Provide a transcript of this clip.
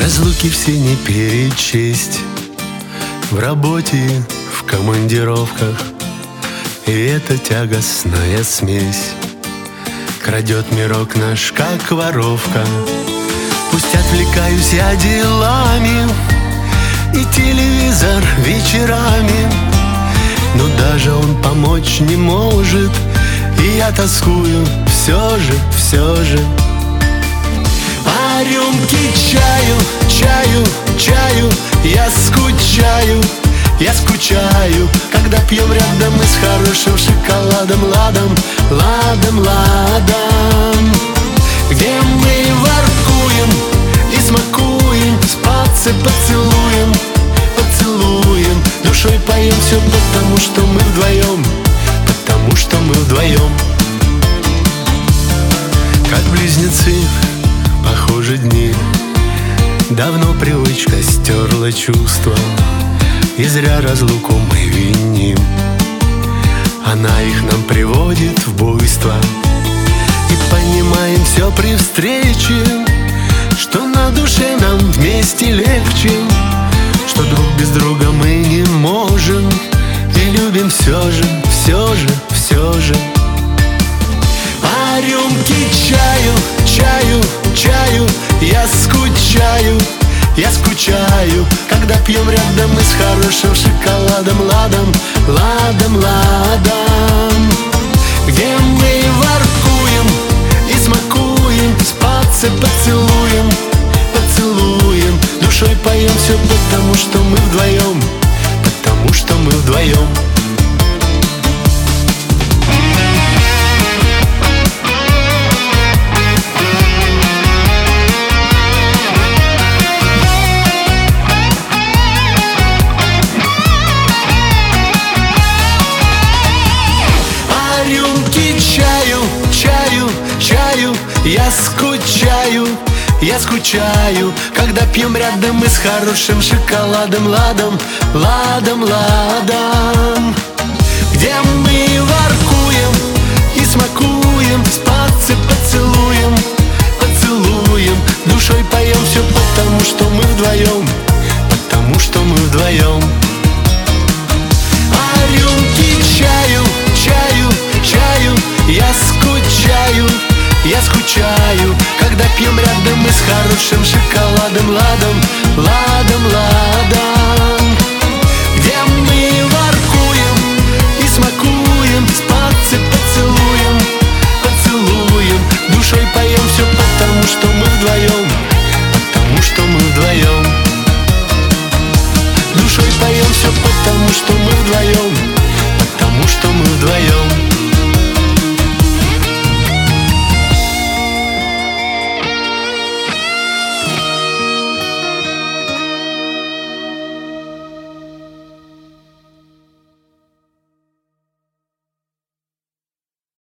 Разлуки все не перечесть, в работе, в командировках. И эта тягостная смесь крадет мирок наш, как воровка. Пусть отвлекаюсь я делами и телевизор вечерами, но даже он помочь не может, и я тоскую все же. По рюмке чаю, я скучаю, когда пьем рядом мы с хорошим шоколадом, ладом, где мы воркуем и смакуем, спаться поцелуем, душой поем все потому, что мы вдвоем, как близнецы похожи дни. Давно привычка стерла чувства, и зря разлуку мы виним. Она их нам приводит в буйство, и понимаем все при встрече, что на душе нам вместе легче, что друг без друга мы не можем, и любим все же. По рюмке чаю, я скучаю, когда пьем рядом мы с хорошим шоколадом, ладом, где мы воркуем и смакуем, спаться поцелуем, душой поем все потому, что мы вдвоем. Чаю, я скучаю, когда пьем рядом мы с хорошим шоколадом, ладом, где мы воркуем и смакуем, спаться поцелуем, душой поем все потому, что мы вдвоем. А рюмки чаю, я скучаю, когда пьем рядом мы с хорошим шоколадом, ладом, где мы воркуем и смакуем, спаться поцелуем, душой поем все потому, что мы вдвоем. Душой поем все потому, что мы вдвоем.